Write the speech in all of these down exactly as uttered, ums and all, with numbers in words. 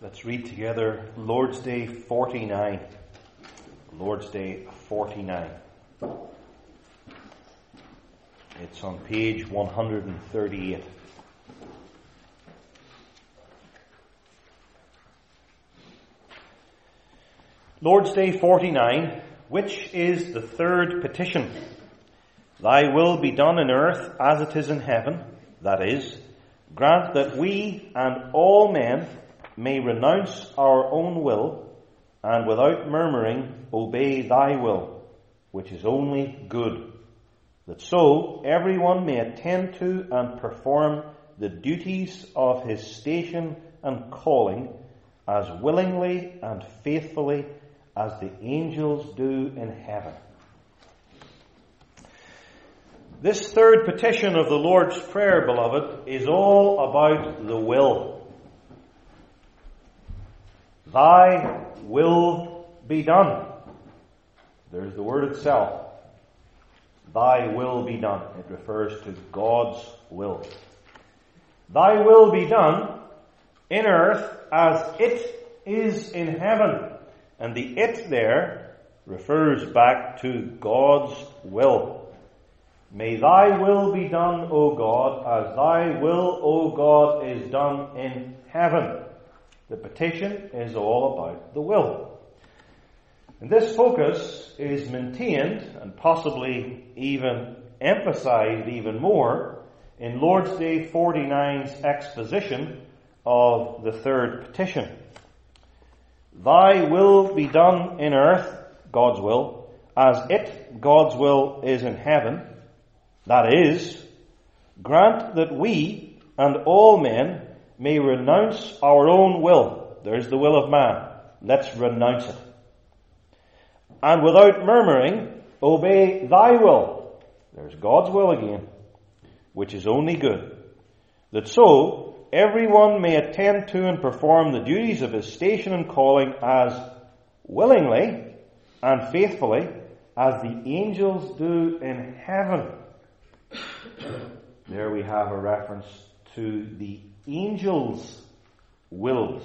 Let's read together Lord's Day forty-nine. Lord's Day forty-nine. It's on page one hundred thirty-eight. Lord's Day forty-nine, which is the third petition. Thy will be done in earth as it is in heaven. That is, grant that we and all men may renounce our own will, and without murmuring obey thy will, which is only good, that so everyone may attend to and perform the duties of his station and calling as willingly and faithfully as the angels do in heaven. This third petition of the Lord's Prayer, beloved, is all about the will. Thy will be done. There's the word itself. Thy will be done. It refers to God's will. Thy will be done in earth as it is in heaven. And the it there refers back to God's will. May thy will be done, O God, as thy will, O God, is done in heaven. The petition is all about the will. And this focus is maintained and possibly even emphasized even more in Lord's Day forty-nine's exposition of the third petition. Thy will be done in earth, God's will, as it, God's will, is in heaven. That is, grant that we and all men may renounce our own will. There's the will of man. Let's renounce it. And without murmuring, obey thy will. There's God's will again, which is only good. That so everyone may attend to and perform the duties of his station and calling as willingly and faithfully as the angels do in heaven. There we have a reference to the angels' wills.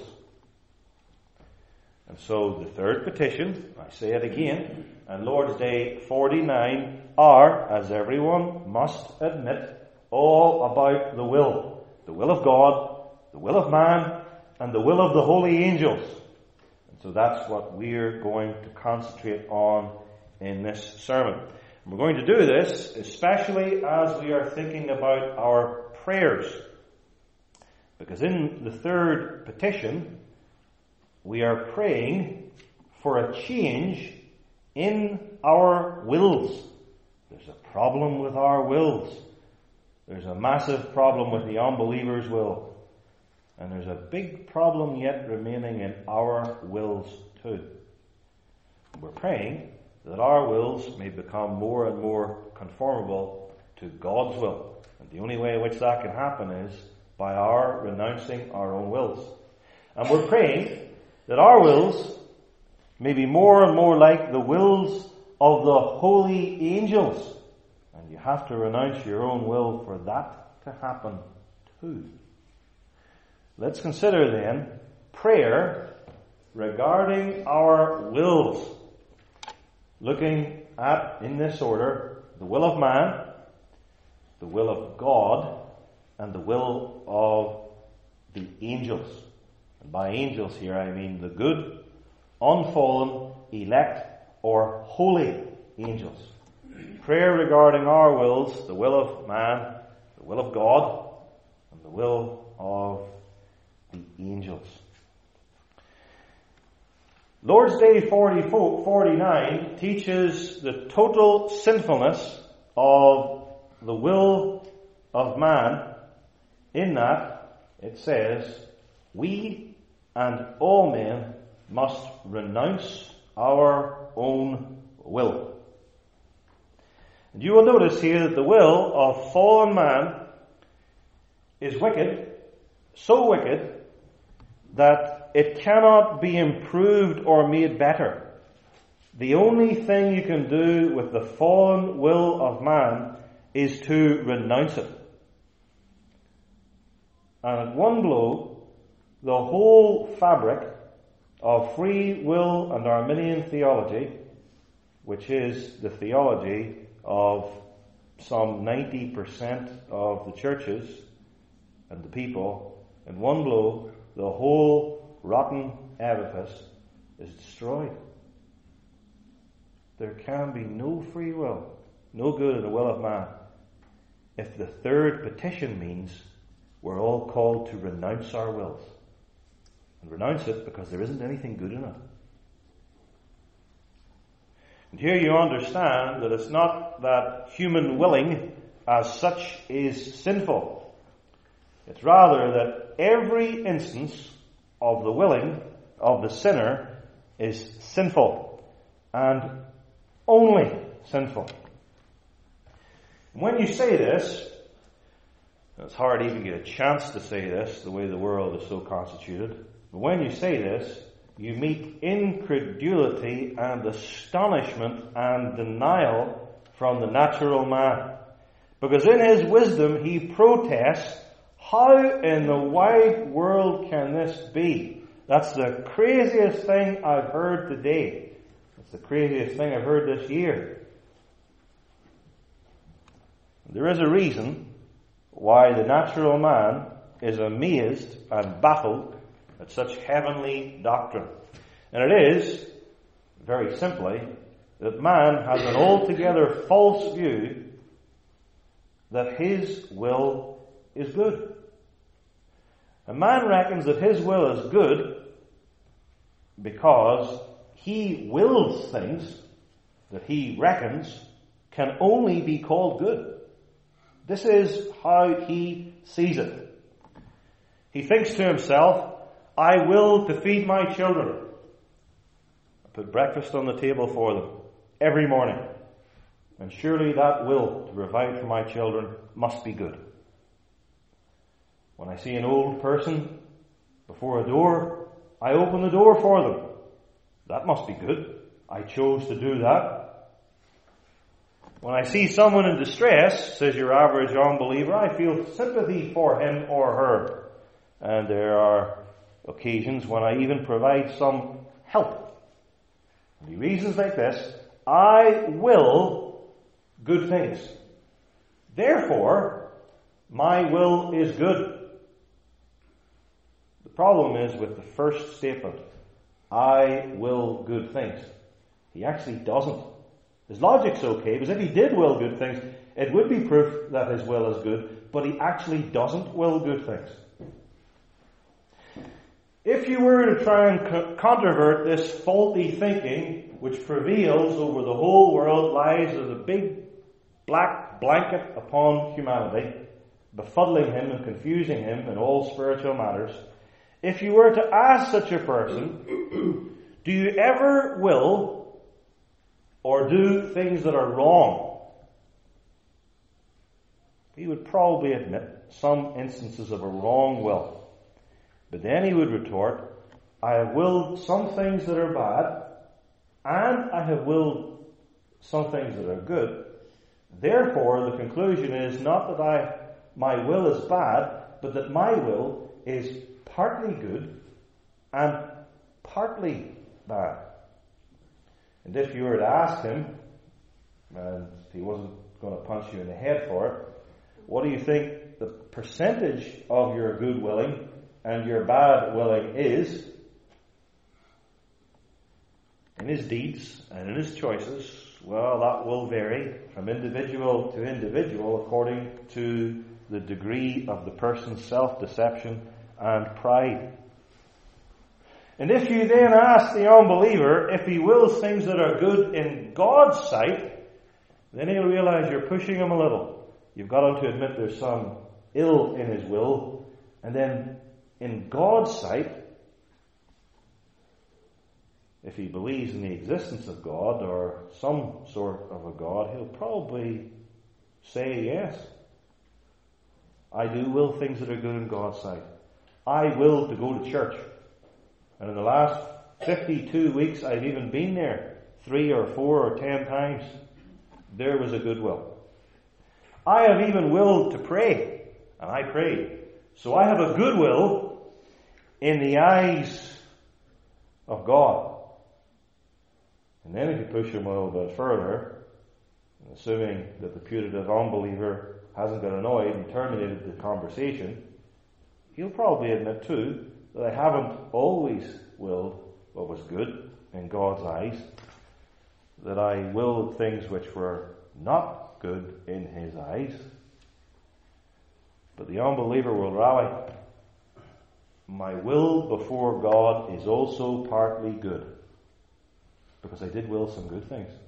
And so the third petition, I say it again, and Lord's Day forty-nine are, as everyone must admit, all about the will. The will of God, the will of man, and the will of the holy angels. And so that's what we're going to concentrate on in this sermon. And we're going to do this especially as we are thinking about our prayers. Because in the third petition, we are praying for a change in our wills. There's a problem with our wills. There's a massive problem with the unbeliever's will. And there's a big problem yet remaining in our wills too. We're praying that our wills may become more and more conformable to God's will. And the only way in which that can happen is by our renouncing our own wills. And we're praying that our wills may be more and more like the wills of the holy angels. And you have to renounce your own will for that to happen too. Let's consider then prayer regarding our wills. Looking at, in this order, the will of man, the will of God, and the will of the angels. And by angels here I mean the good, unfallen, elect, or holy angels. Prayer regarding our wills, the will of man, the will of God, and the will of the angels. Lord's Day forty-nine teaches the total sinfulness of the will of man, in that it says, we and all men must renounce our own will. And you will notice here that the will of fallen man is wicked, so wicked that it cannot be improved or made better. The only thing you can do with the fallen will of man is to renounce it. And at one blow, the whole fabric of free will and Arminian theology, which is the theology of some ninety percent of the churches and the people, in one blow, the whole rotten edifice is destroyed. There can be no free will, no good in the will of man, if the third petition means we're all called to renounce our wills. And renounce it because there isn't anything good in it. And here you understand that it's not that human willing as such is sinful. It's rather that every instance of the willing of the sinner is sinful and only sinful. When you say this, it's hard to even get a chance to say this, the way the world is so constituted. But when you say this, you meet incredulity and astonishment and denial from the natural man. Because in his wisdom he protests, how in the wide world can this be? That's the craziest thing I've heard today. It's the craziest thing I've heard this year. There is a reason why the natural man is amazed and baffled at such heavenly doctrine. And it is, very simply, that man has an altogether false view that his will is good. A man reckons that his will is good because he wills things that he reckons can only be called good. This is how he sees it. He thinks to himself, I will to feed my children. I put breakfast on the table for them every morning. And surely that will to provide for my children must be good. When I see an old person before a door, I open the door for them. That must be good. I chose to do that. When I see someone in distress, says your average unbeliever, I feel sympathy for him or her. And there are occasions when I even provide some help. And he reasons like this, I will good things. Therefore, my will is good. The problem is with the first statement, I will good things. He actually doesn't. His logic's okay, because if he did will good things, it would be proof that his will is good, but he actually doesn't will good things. If you were to try and co- controvert this faulty thinking, which prevails over the whole world, lies as a big black blanket upon humanity, befuddling him and confusing him in all spiritual matters, if you were to ask such a person, do you ever will or do things that are wrong? He would probably admit some instances of a wrong will. But then he would retort, I have willed some things that are bad, and I have willed some things that are good. Therefore, the conclusion is not that I my will is bad, but that my will is partly good and partly bad. And if you were to ask him, and he wasn't going to punch you in the head for it, what do you think the percentage of your good willing and your bad willing is? In his deeds and in his choices, well, that will vary from individual to individual according to the degree of the person's self-deception and pride. And if you then ask the unbeliever if he wills things that are good in God's sight, then he'll realize you're pushing him a little. You've got him to admit there's some ill in his will, and then in God's sight, if he believes in the existence of God or some sort of a God, he'll probably say yes. I do will things that are good in God's sight. I will to go to church. And in the last fifty-two weeks, I've even been there three or four or ten times. There was a good will. I have even willed to pray, and I prayed. So I have a good will, in the eyes of God. And then if you push him a little bit further, assuming that the putative unbeliever hasn't got annoyed and terminated the conversation, he'll probably admit too that I haven't always willed what was good in God's eyes, that I willed things which were not good in his eyes. But the unbeliever will rally. My will before God is also partly good, because I did will some good things.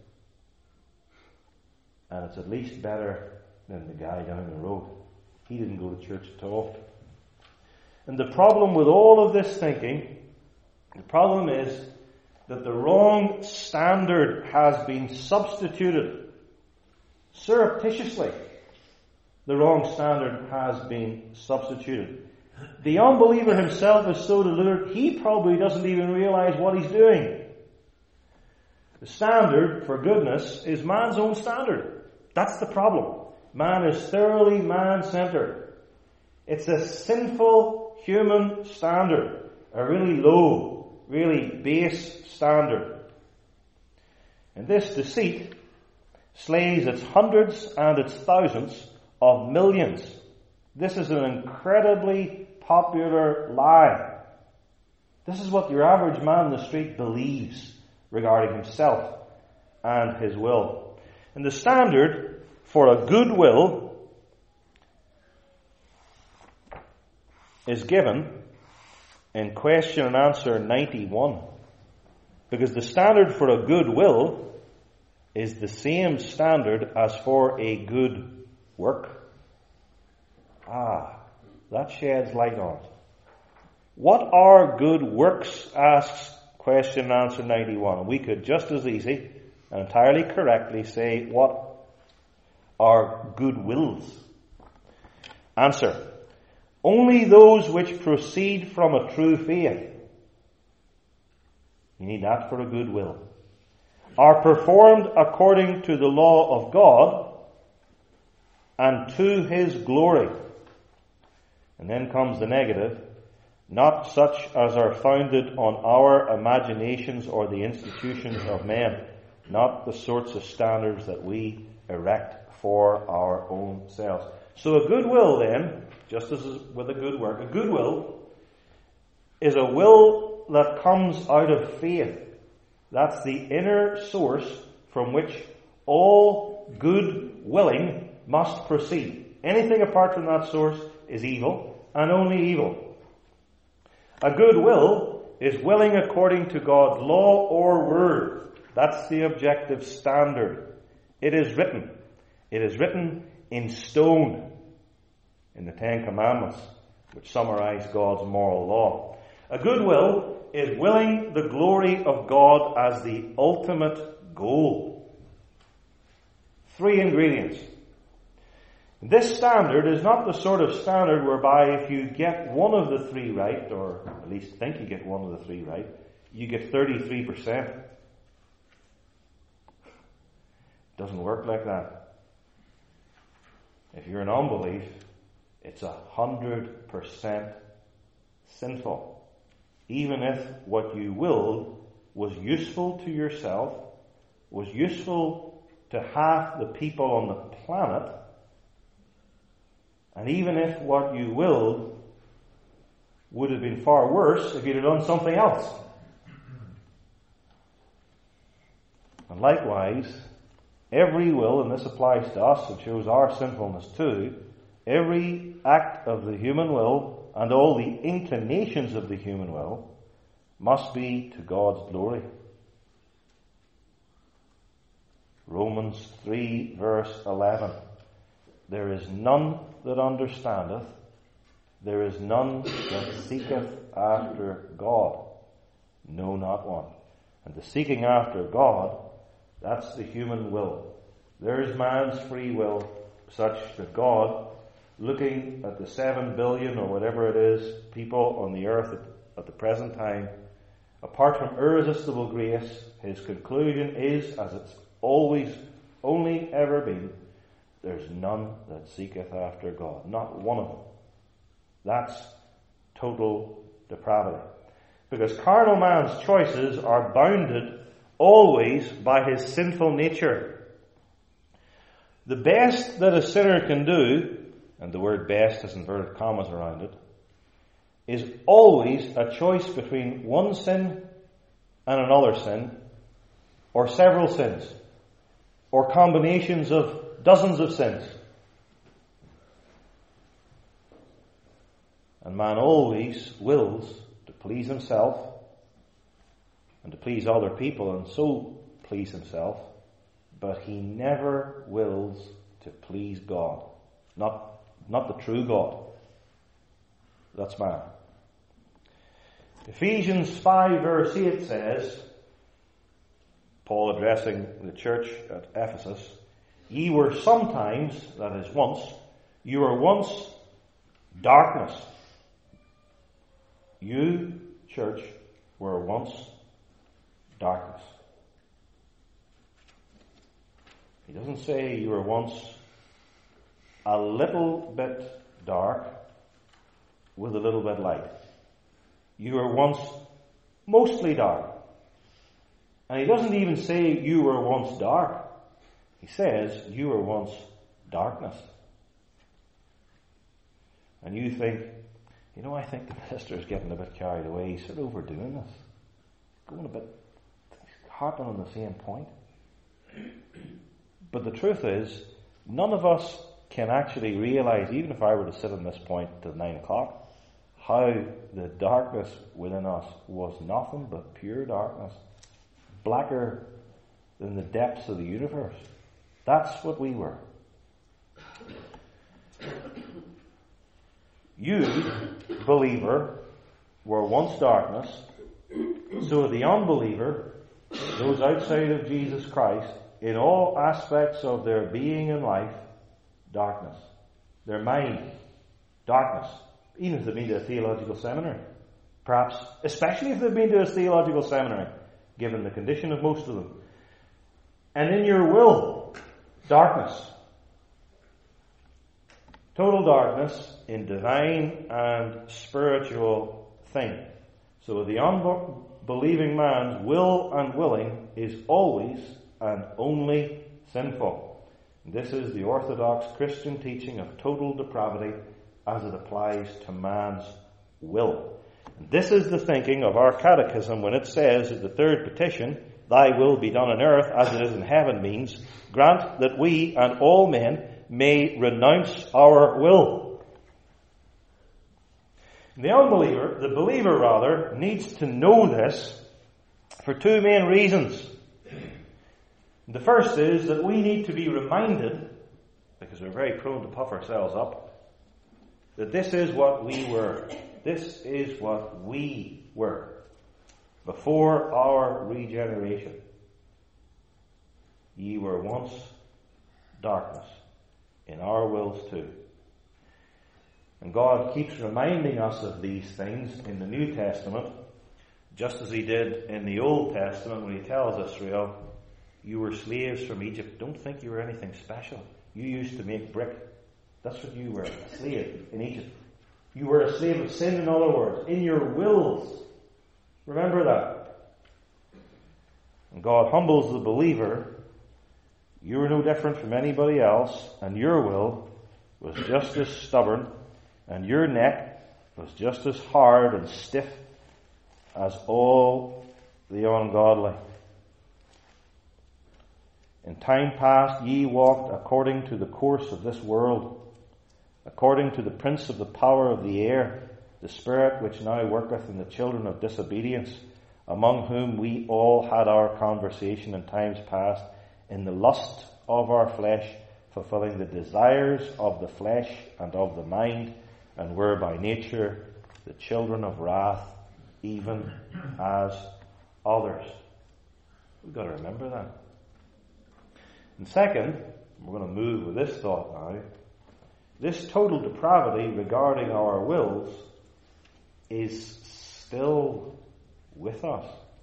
And it's at least better than the guy down the road. He didn't go to church at all. And the problem with all of this thinking, the problem is that the wrong standard has been substituted. Surreptitiously, the wrong standard has been substituted. The unbeliever himself is so deluded, he probably doesn't even realize what he's doing. The standard for goodness is man's own standard. That's the problem. Man is thoroughly man-centered. It's a sinful human standard, a really low, really base standard. And this deceit slays its hundreds and its thousands of millions. This is an incredibly popular lie. This is what your average man in the street believes regarding himself and his will. And the standard for a good will is given in question and answer ninety-one. Because the standard for a good will is the same standard as for a good work. Ah, that sheds light on it. What are good works? Asks question and answer ninety-one. We could just as easy and entirely correctly say, what are good wills? Answer. Only those which proceed from a true faith. You need that for a good will. Are performed according to the law of God and to his glory. And then comes the negative. Not such as are founded on our imaginations or the institutions of men. Not the sorts of standards that we erect for our own selves. So a good will then, just as with a good work, a good will is a will that comes out of faith. That's the inner source from which all good willing must proceed. Anything apart from that source is evil, and only evil. A good will is willing according to God's law or word. That's the objective standard. It is written. It is written in stone in the Ten Commandments, which summarize God's moral law. A good will is willing the glory of God as the ultimate goal. Three ingredients. This standard is not the sort of standard whereby if you get one of the three right, or at least think you get one of the three right, you get thirty-three percent. It doesn't work like that. If you're in unbelief, it's a hundred percent sinful. Even if what you willed was useful to yourself, was useful to half the people on the planet, and even if what you willed would have been far worse if you'd have done something else. And likewise, every will, and this applies to us, it shows our sinfulness too, every act of the human will and all the inclinations of the human will must be to God's glory. Romans three verse eleven. There is none that understandeth, there is none that seeketh after God. No, not one. And the seeking after God, that's the human will. There is man's free will such that God, looking at the seven billion or whatever it is, people on the earth at, at the present time, apart from irresistible grace, his conclusion is, as it's always only ever been, there's none that seeketh after God. Not one of them. That's total depravity. Because carnal man's choices are bounded always by his sinful nature. The best that a sinner can do, and the word best has inverted commas around it, is always a choice between one sin and another sin, or several sins, or combinations of dozens of sins. And man always wills to please himself and to please other people and so please himself, but he never wills to please God. Not, not the true God. That's man. Ephesians five verse eight says, Paul addressing the church at Ephesus, ye were sometimes, that is once, you were once darkness. You, church, were once darkness. He doesn't say you were once a little bit dark with a little bit light. You were once mostly dark. And he doesn't even say you were once dark. He says you were once darkness. And you think, you know, I think the minister is getting a bit carried away. He's sort of overdoing this. Going a bit, harping on the same point. But the truth is, none of us can actually realize, even if I were to sit on this point till nine o'clock, how the darkness within us was nothing but pure darkness. Blacker than the depths of the universe. That's what we were. You, believer, were once darkness. So the unbeliever, those outside of Jesus Christ, in all aspects of their being and life, darkness. Their mind, darkness. Even if they've been to a theological seminary. Perhaps, especially if they've been to a theological seminary, given the condition of most of them. And in your will, darkness. Total darkness in divine and spiritual things. So the unbelieving man's will and willing is always and only sinful. This is the orthodox Christian teaching of total depravity as it applies to man's will. And this is the thinking of our catechism when it says that the third petition, thy will be done on earth as it is in heaven, means grant that we and all men may renounce our will. The unbeliever, the believer rather, needs to know this for two main reasons. The first is that we need to be reminded, because we're very prone to puff ourselves up, that this is what we were. This is what we were before our regeneration. Ye were once darkness in our wills too. And God keeps reminding us of these things in the New Testament, just as he did in the Old Testament when he tells Israel, you were slaves from Egypt. Don't think you were anything special. You used to make brick. That's what you were, a slave in Egypt. You were a slave of sin, in other words, in your wills. Remember that. And God humbles the believer. You were no different from anybody else, and your will was just as stubborn, and your neck was just as hard and stiff as all the ungodly. In time past ye walked according to the course of this world, according to the prince of the power of the air, the spirit which now worketh in the children of disobedience, among whom we all had our conversation in times past, in the lust of our flesh, fulfilling the desires of the flesh and of the mind, and were by nature the children of wrath, even as others. We've got to remember that. And second, we're going to move with this thought now. This total depravity regarding our wills is still with us.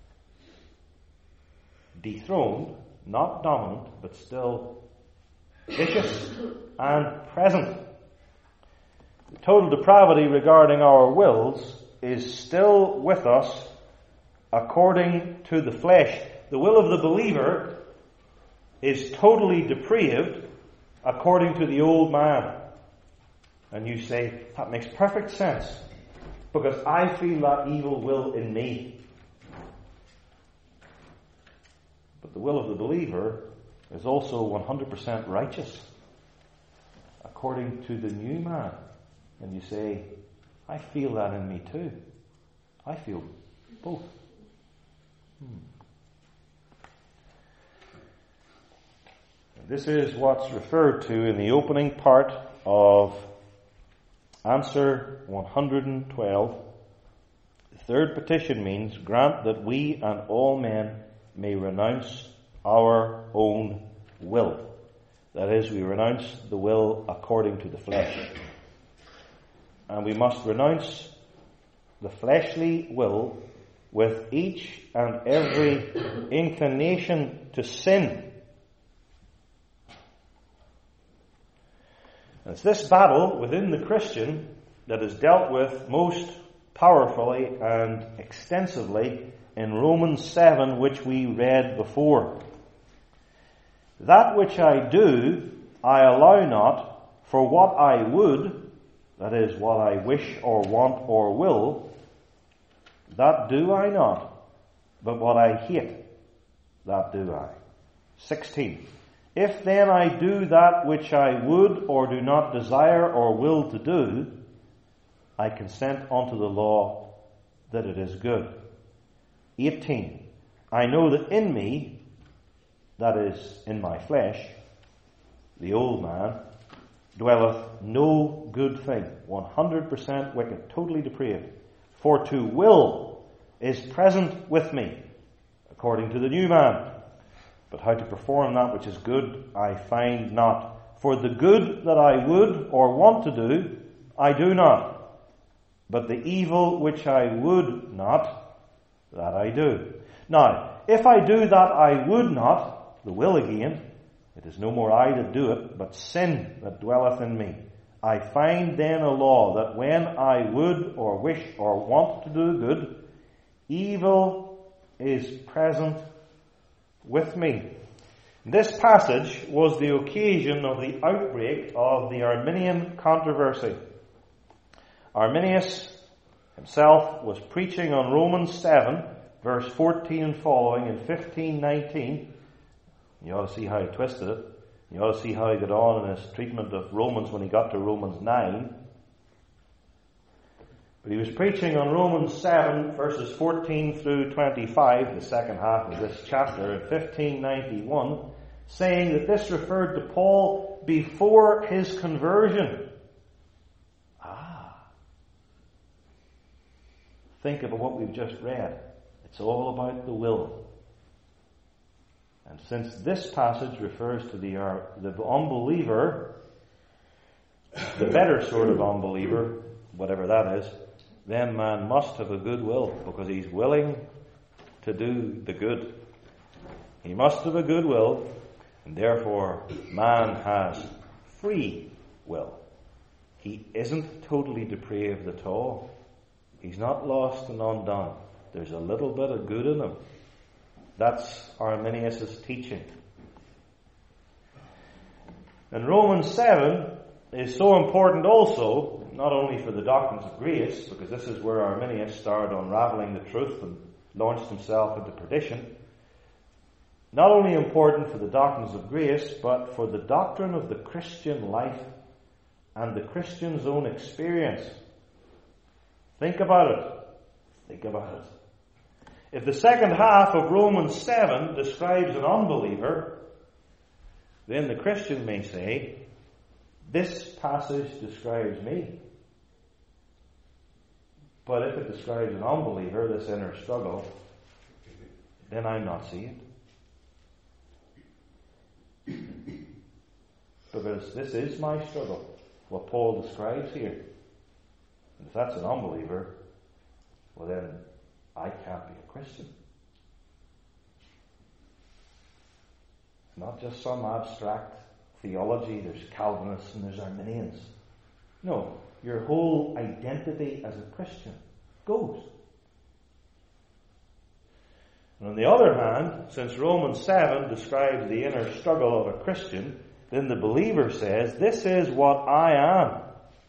Dethroned, not dominant, but still vicious and present. The total depravity regarding our wills is still with us according to the flesh. The will of the believer is totally depraved according to the old man. And you say, that makes perfect sense, because I feel that evil will in me. But the will of the believer is also one hundred percent righteous according to the new man. And you say, I feel that in me too. I feel both. Hmm. This is what's referred to in the opening part of answer one hundred twelve. The third petition means, grant that we and all men may renounce our own will. That is, we renounce the will according to the flesh. And we must renounce the fleshly will with each and every inclination to sin. And it's this battle within the Christian that is dealt with most powerfully and extensively in Romans seven, which we read before. That which I do, I allow not, for what I would, that is, what I wish or want or will, that do I not, but what I hate, that do I. sixteen. If then I do that which I would or do not desire or will to do, I consent unto the law that it is good. eighteen. I know that in me, that is, in my flesh, the old man, dwelleth no good thing. one hundred percent wicked, totally depraved. For to will is present with me, according to the new man. But how to perform that which is good, I find not. For the good that I would or want to do, I do not. But the evil which I would not, that I do. Now, if I do that I would not, the will again, it is no more I that do it, but sin that dwelleth in me. I find then a law that when I would or wish or want to do good, evil is present with me. This passage was the occasion of the outbreak of the Arminian controversy. Arminius himself was preaching on Romans seven, verse fourteen and following in fifteen nineteen. You ought to see how he twisted it. You ought to see how he got on in his treatment of Romans when he got to Romans nine. But he was preaching on Romans seven, verses fourteen through twenty-five, the second half of this chapter, in fifteen ninety-one, saying that this referred to Paul before his conversion. Ah. Think about what we've just read. It's all about the will. And since this passage refers to the, uh, the unbeliever, the better sort of unbeliever, whatever that is, then man must have a good will, because he's willing to do the good. He must have a good will, and therefore man has free will. He isn't totally depraved at all. He's not lost and undone. There's a little bit of good in him. That's Arminius' teaching. And Romans seven is so important also, not only for the doctrines of grace, because this is where Arminius started unraveling the truth and launched himself into perdition. Not only important for the doctrines of grace, but for the doctrine of the Christian life and the Christian's own experience. Think about it. Think about it. If the second half of Romans seven describes an unbeliever, then the Christian may say, this passage describes me. But if it describes an unbeliever, this inner struggle, then I'm not saved. Because this is my struggle, what Paul describes here. And if that's an unbeliever, well then I can't be a Christian. It's not just some abstract theology. There's Calvinists and there's Arminians. No, your whole identity as a Christian goes. And on the other hand, since Romans seven describes the inner struggle of a Christian, then the believer says, this is what I am.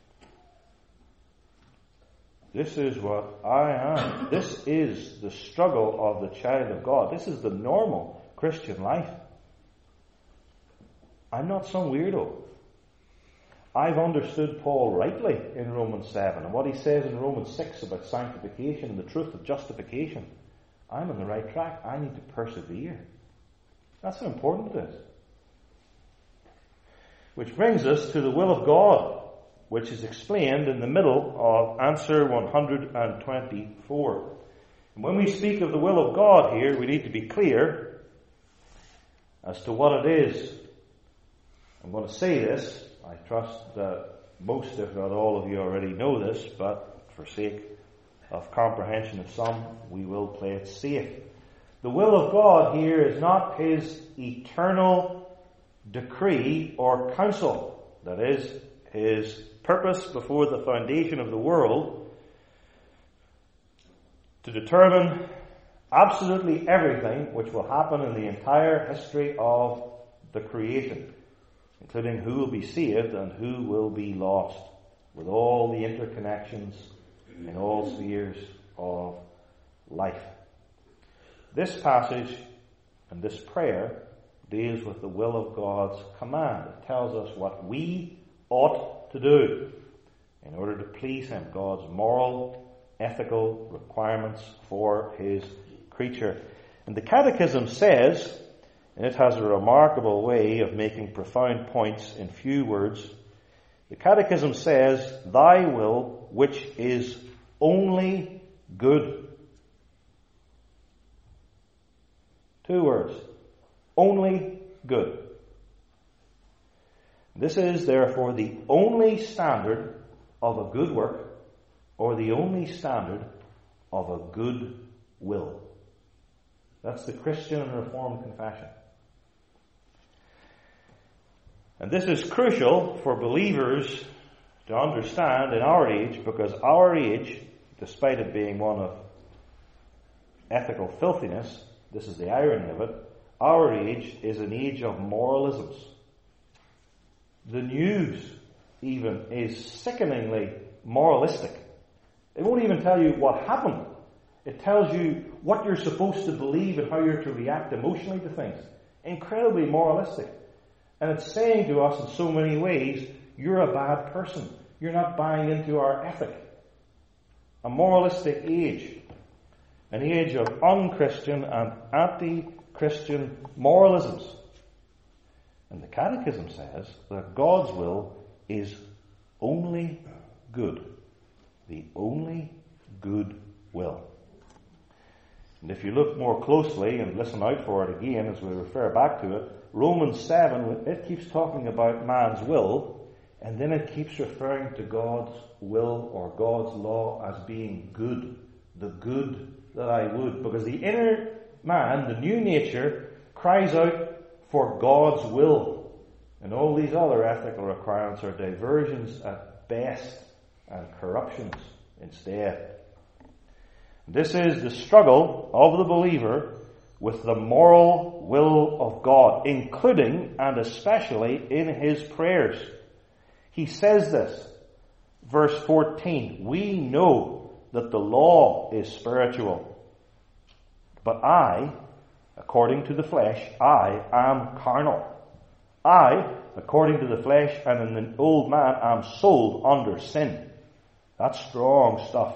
This is what I am. This is the struggle of the child of God. This is the normal Christian life. I'm not some weirdo. I've understood Paul rightly in Romans seven and what he says in Romans six about sanctification and the truth of justification. I'm on the right track. I need to persevere. That's how important it is. Which brings us to the will of God, which is explained in the middle of answer one hundred twenty-four. And when we speak of the will of God here, we need to be clear as to what it is. I'm going to say this. I trust that most, if not all of you already know this, but for sake of comprehension of some, we will play it safe. The will of God here is not His eternal decree or counsel. That is, His purpose before the foundation of the world to determine absolutely everything which will happen in the entire history of the creation, including who will be saved and who will be lost, with all the interconnections in all spheres of life. This passage and this prayer deals with the will of God's command. It tells us what we ought to do in order to please Him, God's moral, ethical requirements for His creature. And the Catechism says, and it has a remarkable way of making profound points in few words, the Catechism says, "Thy will, which is only good." Two words. Only good. This is therefore the only standard of a good work, or the only standard of a good will. That's the Christian and Reformed confession. And this is crucial for believers to understand in our age, because our age, despite it being one of ethical filthiness, this is the irony of it, our age is an age of moralisms. The news even is sickeningly moralistic. It won't even tell you what happened. It tells you what you're supposed to believe and how you're to react emotionally to things. Incredibly moralistic. And it's saying to us in so many ways, you're a bad person. You're not buying into our ethic. A moralistic age. An age of unchristian and anti-Christian moralisms. And the Catechism says that God's will is only good. The only good will. And if you look more closely and listen out for it again as we refer back to it, Romans seven, it keeps talking about man's will, and then it keeps referring to God's will or God's law as being good. The good that I would. Because the inner man, the new nature, cries out for God's will. And all these other ethical requirements are diversions at best and corruptions instead. This is the struggle of the believer with the moral will of God, including and especially in his prayers. He says this, verse fourteen, "We know that the law is spiritual, but I, according to the flesh, I am carnal. I, according to the flesh and in the old man, am sold under sin." That's strong stuff.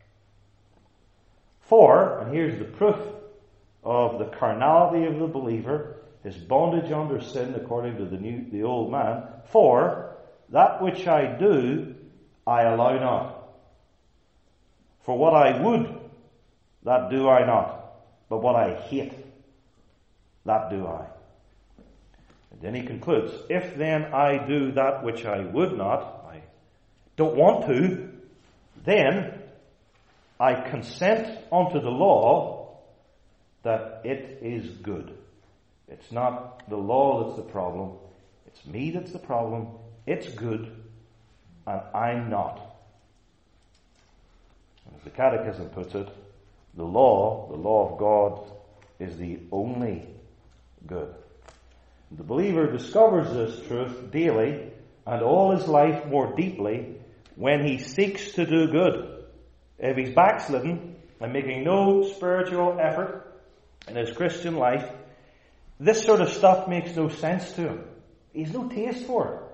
For, and here's the proof of the carnality of the believer, his bondage under sin according to the new, the old man, "For that which I do, I allow not. For what I would, that do I not. But what I hate, that do I." And then he concludes, "If then I do that which I would not," I don't want to, "then I consent unto the law that it is good." It's not the law that's the problem. It's me that's the problem. It's good, and I'm not. As the Catechism puts it, the law, the law of God, is the only good. The believer discovers this truth daily and all his life more deeply when he seeks to do good. If he's backslidden and making no spiritual effort in his Christian life, this sort of stuff makes no sense to him. He's no taste for it.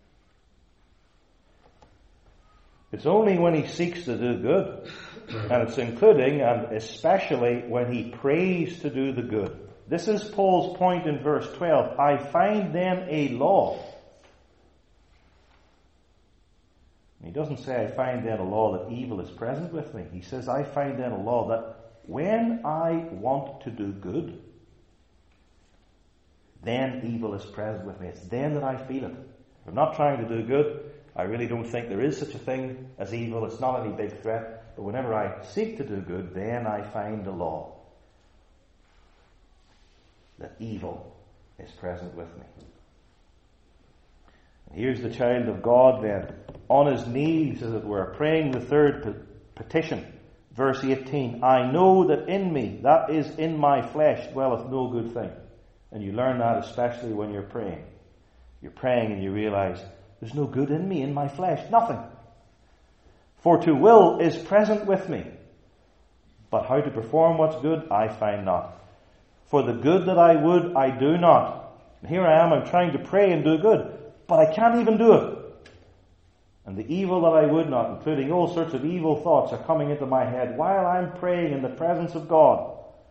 It's only when he seeks to do good, and it's including and especially when he prays to do the good. This is Paul's point in verse twelve. I find then a law. He doesn't say, I find then a law that evil is present with me. He says, I find then a law that when I want to do good, then evil is present with me. It's then that I feel it. If I'm not trying to do good, I really don't think there is such a thing as evil. It's not any big threat. But whenever I seek to do good, then I find a law that evil is present with me. And here's the child of God then, on his knees, as it were, praying the third pe- petition. Verse eighteen, I know that in me, that is in my flesh, dwelleth no good thing. And you learn that especially when you're praying. You're praying and you realize, there's no good in me, in my flesh, nothing. For to will is present with me, but how to perform what's good, I find not. For the good that I would, I do not. And here I am, I'm trying to pray and do good, but I can't even do it. And the evil that I would not, including all sorts of evil thoughts, are coming into my head while I'm praying in the presence of God.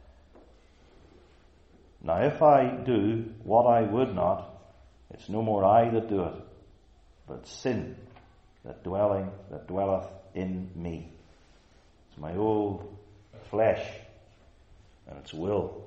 Now if I do what I would not, it's no more I that do it, but sin that dwelling that dwelleth in me. It's my old flesh and its will.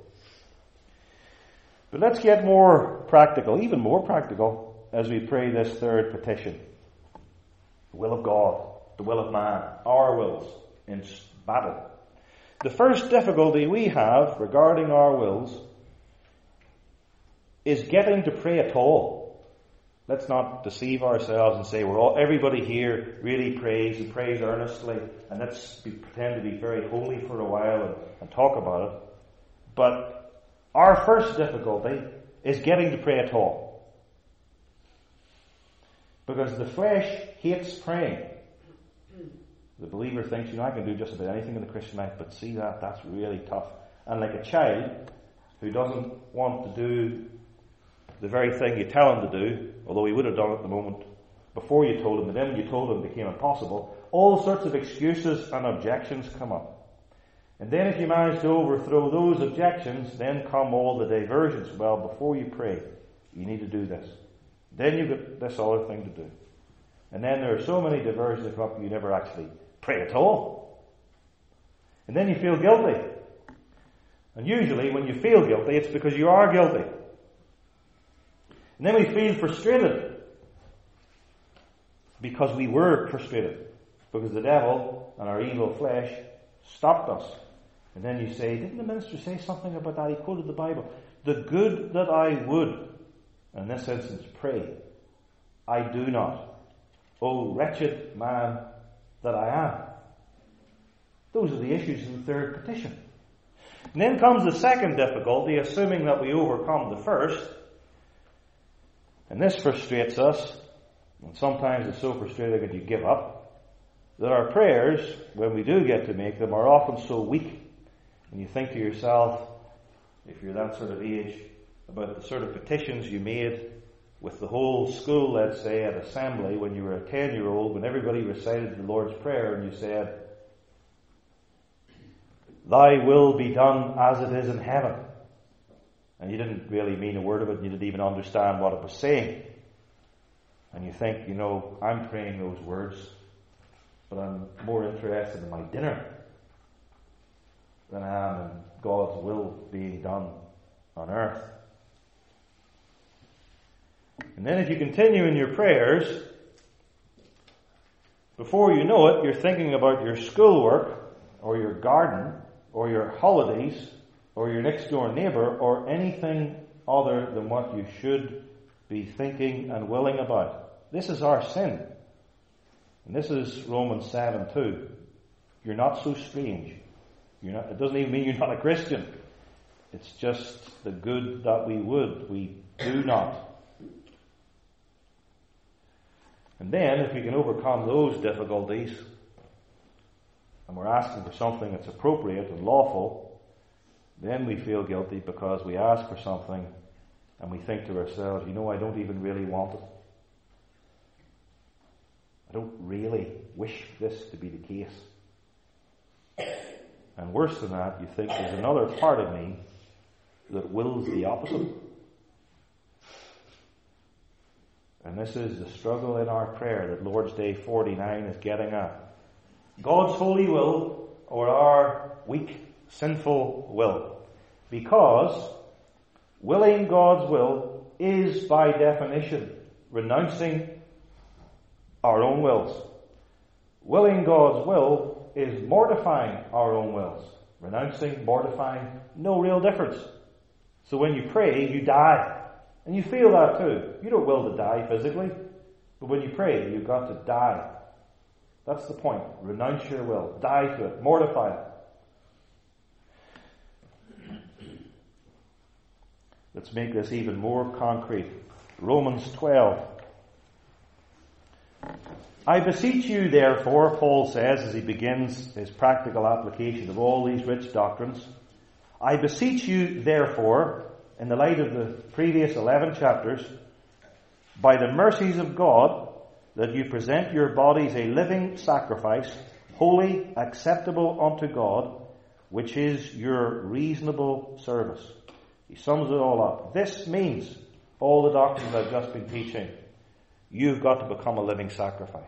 But let's get more practical, even more practical, as we pray this third petition. The will of God, the will of man, our wills in battle. The first difficulty we have regarding our wills is getting to pray at all. Let's not deceive ourselves and say we're all, everybody here really prays and prays earnestly, and let's be, pretend to be very holy for a while and, and talk about it. But our first difficulty is getting to pray at all. Because the flesh hates praying. The believer thinks, you know, I can do just about anything in the Christian life, but see that, that's really tough. And like a child who doesn't want to do the very thing you tell him to do, although he would have done it the moment before you told him, but then when you told him it became impossible, all sorts of excuses and objections come up. And then if you manage to overthrow those objections, then come all the diversions. Well, before you pray, you need to do this. Then you've got this other thing to do. And then there are so many diversions that come up, you never actually pray at all. And then you feel guilty. And usually when you feel guilty, it's because you are guilty. And then we feel frustrated because we were frustrated. Because the devil and our evil flesh stopped us. And then you say, didn't the minister say something about that? He quoted the Bible. The good that I would, in this instance, pray, I do not. O wretched man that I am. Those are the issues in the third petition. And then comes the second difficulty, assuming that we overcome the first. And this frustrates us, and sometimes it's so frustrating that you give up, that our prayers, when we do get to make them, are often so weak. And you think to yourself, if you're that sort of age, about the sort of petitions you made with the whole school, let's say, at assembly when you were a ten-year-old, when everybody recited the Lord's Prayer and you said, Thy will be done as it is in heaven. And you didn't really mean a word of it, and you didn't even understand what it was saying. And you think, you know, I'm praying those words, but I'm more interested in my dinner than I am in God's will being done on earth. And then if you continue in your prayers, before you know it, you're thinking about your schoolwork, or your garden, or your holidays, or your next door neighbour, or anything other than what you should be thinking and willing about. This is our sin. And this is Romans seven two. You're not so strange. You're not, it doesn't even mean you're not a Christian. It's just the good that we would. We do not. And then, if we can overcome those difficulties, and we're asking for something that's appropriate and lawful, then we feel guilty because we ask for something and we think to ourselves, you know, I don't even really want it. I don't really wish this to be the case. And worse than that, you think there's another part of me that wills the opposite. And this is the struggle in our prayer that Lord's Day forty-nine is getting at. God's holy will or our weak, sinful will. Because willing God's will is by definition renouncing our own wills. Willing God's will is mortifying our own wills. Renouncing, mortifying, no real difference. So when you pray, you die. And you feel that too. You don't will to die physically. But when you pray, you've got to die. That's the point. Renounce your will. Die to it. Mortify it. Let's make this even more concrete. Romans twelve. I beseech you, therefore, Paul says as he begins his practical application of all these rich doctrines, I beseech you, therefore, in the light of the previous eleven chapters, by the mercies of God, that you present your bodies a living sacrifice, holy, acceptable unto God, which is your reasonable service. He sums it all up. This means all the doctrines I've just been teaching. You've got to become a living sacrifice.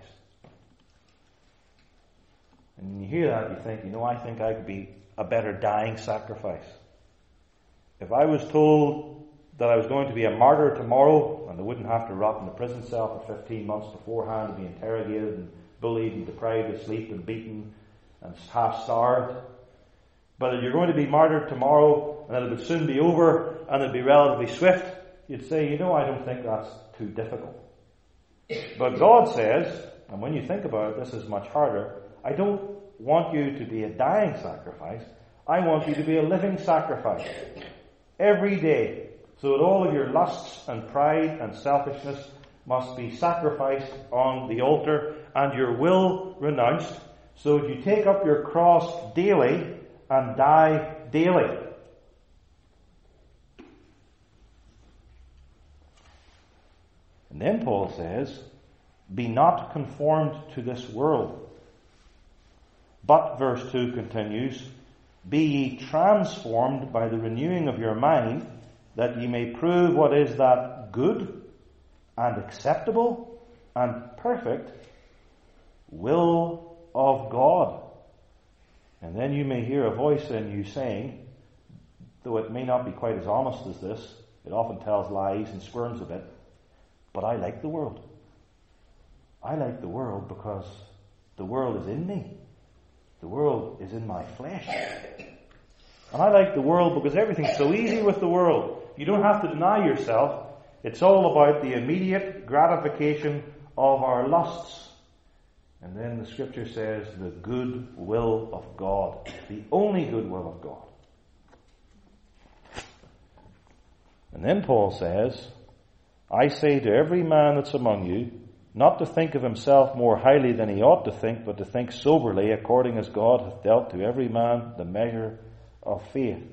And when you hear that, you think, you know, I think I could be a better dying sacrifice. If I was told that I was going to be a martyr tomorrow, and I wouldn't have to rot in the prison cell for fifteen months beforehand and be interrogated and bullied and deprived of sleep and beaten and half starved, but if you're going to be martyred tomorrow and that it would soon be over and it'd be relatively swift, you'd say, you know, I don't think that's too difficult. But God says, and when you think about it, this is much harder, I don't want you to be a dying sacrifice. I want you to be a living sacrifice. Every day. So that all of your lusts and pride and selfishness must be sacrificed on the altar and your will renounced. So that you take up your cross daily and die daily. And then Paul says, be not conformed to this world. But, verse two continues, be ye transformed by the renewing of your mind, that ye may prove what is that good and acceptable and perfect will of God. And then you may hear a voice in you saying, though it may not be quite as honest as this, it often tells lies and squirms a bit, but I like the world. I like the world because the world is in me. The world is in my flesh. And I like the world because everything's so easy with the world. You don't have to deny yourself. It's all about the immediate gratification of our lusts. And then the scripture says the good will of God. The only good will of God. And then Paul says, I say to every man that's among you, not to think of himself more highly than he ought to think, but to think soberly, according as God hath dealt to every man the measure of faith.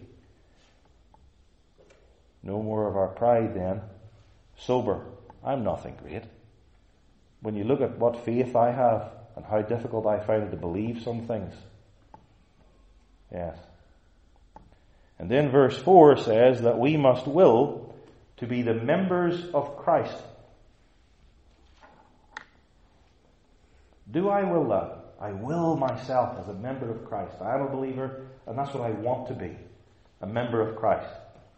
No more of our pride then. Sober. I'm nothing great. When you look at what faith I have and how difficult I find it to believe some things. Yes. And then verse four says that we must will to be the members of Christ. Do I will that? I will myself as a member of Christ. I am a believer, and that's what I want to be. A member of Christ.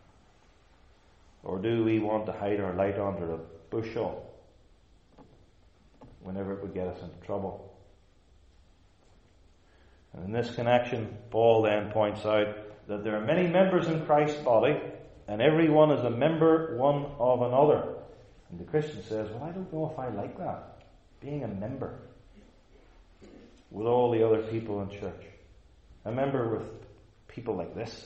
Or do we want to hide our light under a bushel whenever it would get us into trouble? And in this connection, Paul then points out that there are many members in Christ's body, and every one is a member one of another. And the Christian says, well, I don't know if I like that. Being a member. with all the other people in church. I remember with people like this.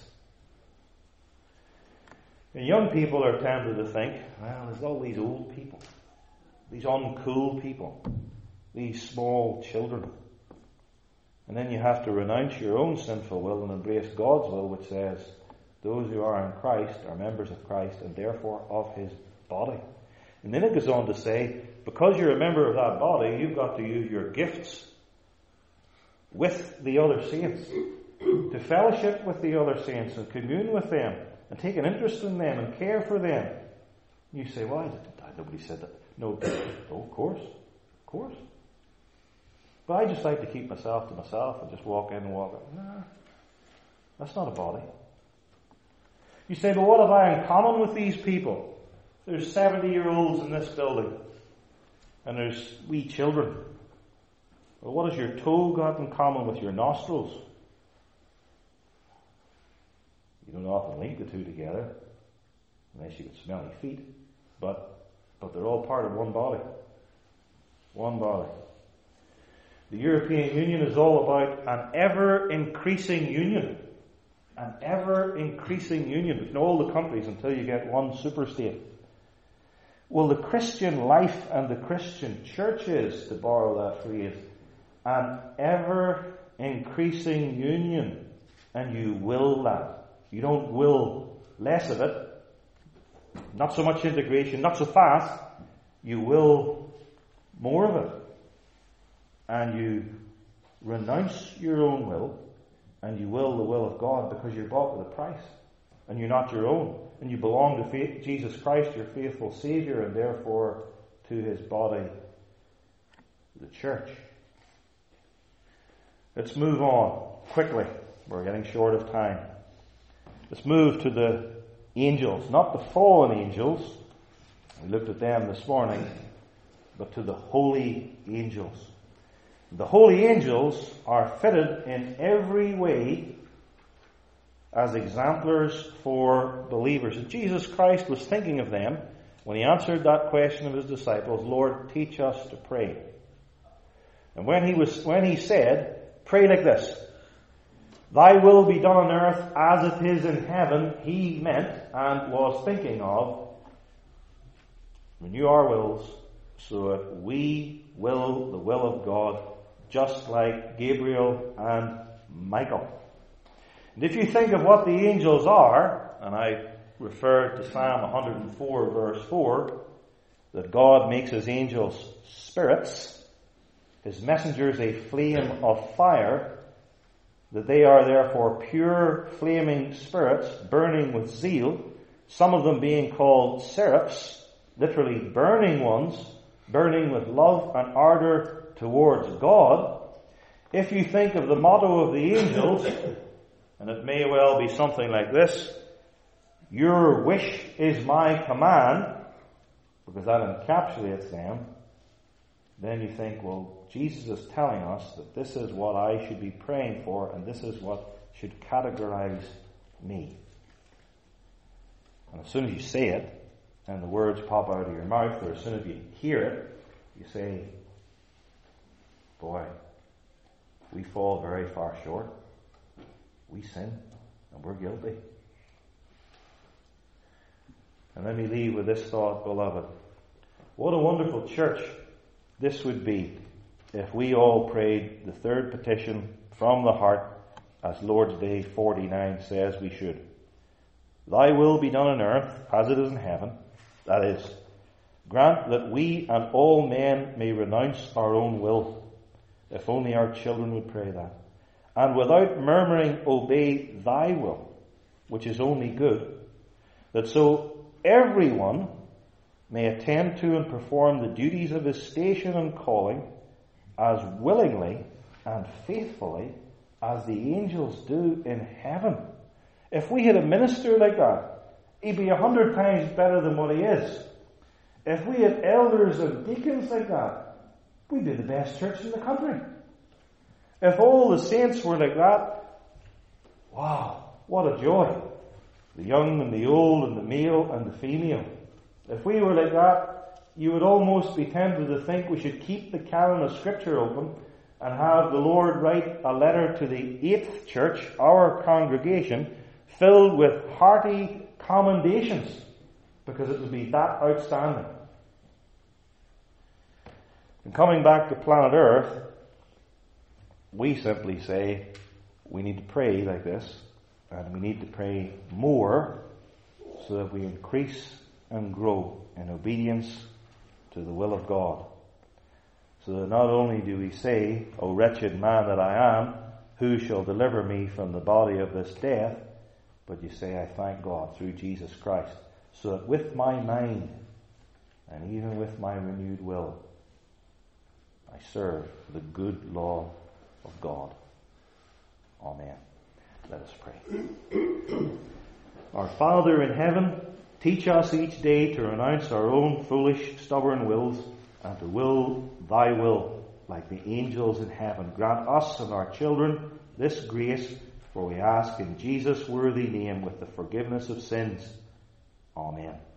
And young people are tempted to think, well, there's all these old people, these uncool people, these small children. And then you have to renounce your own sinful will and embrace God's will, which says, those who are in Christ are members of Christ and therefore of his body. And then it goes on to say, because you're a member of that body, you've got to use your gifts with the other saints, to fellowship with the other saints and commune with them and take an interest in them and care for them. You say, why? Nobody said that. No, oh, of course, of course. But I just like to keep myself to myself and just walk in and walk out. Nah, that's not a body. You say, but what have I in common with these people? There's seventy-year-olds in this building. And there's wee children. Well, what has your toe got in common with your nostrils? You don't often link the two together, unless you get smelly feet. But, but they're all part of one body. One body. The European Union is all about an ever-increasing union. An ever-increasing union between all the countries until you get one super-state. Well, the Christian life and the Christian church is, to borrow that phrase, an ever-increasing union. And you will that. You don't will less of it. Not so much integration, not so fast. You will more of it. And you renounce your own will, and you will the will of God, because you're bought with a price. And you're not your own. And you belong to faith, Jesus Christ, your faithful Saviour, and therefore to his body, the church. Let's move on quickly. We're getting short of time. Let's move to the angels. Not the fallen angels. We looked at them this morning. But to the holy angels. The holy angels are fitted in every way as exemplars for believers. And Jesus Christ was thinking of them when he answered that question of his disciples, Lord, teach us to pray. And when he was, when he said, pray like this, thy will be done on earth as it is in heaven, he meant and was thinking of renew our wills so that we will the will of God, just like Gabriel and Michael. And if you think of what the angels are, and I refer to Psalm one hundred four verse four, that God makes his angels spirits, his messengers a flame of fire, that they are therefore pure flaming spirits burning with zeal, some of them being called seraphs, literally burning ones, burning with love and ardor towards God. If you think of the motto of the angels, and it may well be something like this, your wish is my command, because that encapsulates them, then you think, well, Jesus is telling us that this is what I should be praying for, and this is what should categorize me. And as soon as you say it, and the words pop out of your mouth, or as soon as you hear it, you say, boy, we fall very far short. We sin, and we're guilty. And let me leave with this thought, beloved. What a wonderful church this would be if we all prayed the third petition from the heart, as Lord's Day forty-nine says we should. Thy will be done on earth as it is in heaven. That is, grant that we and all men may renounce our own will, if only our children would pray that, and without murmuring obey thy will, which is only good, that so everyone may attend to and perform the duties of his station and calling as willingly and faithfully as the angels do in heaven. If we had a minister like that, he'd be a hundred times better than what he is. If we had elders and deacons like that, we'd be the best church in the country. If all the saints were like that, wow, what a joy. The young and the old and the male and the female. If we were like that, you would almost be tempted to think we should keep the canon of Scripture open and have the Lord write a letter to the eighth church, our congregation, filled with hearty commendations, because it would be that outstanding. And coming back to planet Earth, we simply say we need to pray like this, and we need to pray more so that we increase and grow in obedience to the will of God. So that not only do we say, O wretched man that I am, who shall deliver me from the body of this death? But you say, I thank God through Jesus Christ. So that with my mind, and even with my renewed will, I serve the good law of God. Amen. Let us pray. Our Father in heaven, teach us each day to renounce our own foolish, stubborn wills, and to will thy will, like the angels in heaven. Grant us and our children this grace, for we ask in Jesus' worthy name, with the forgiveness of sins. Amen.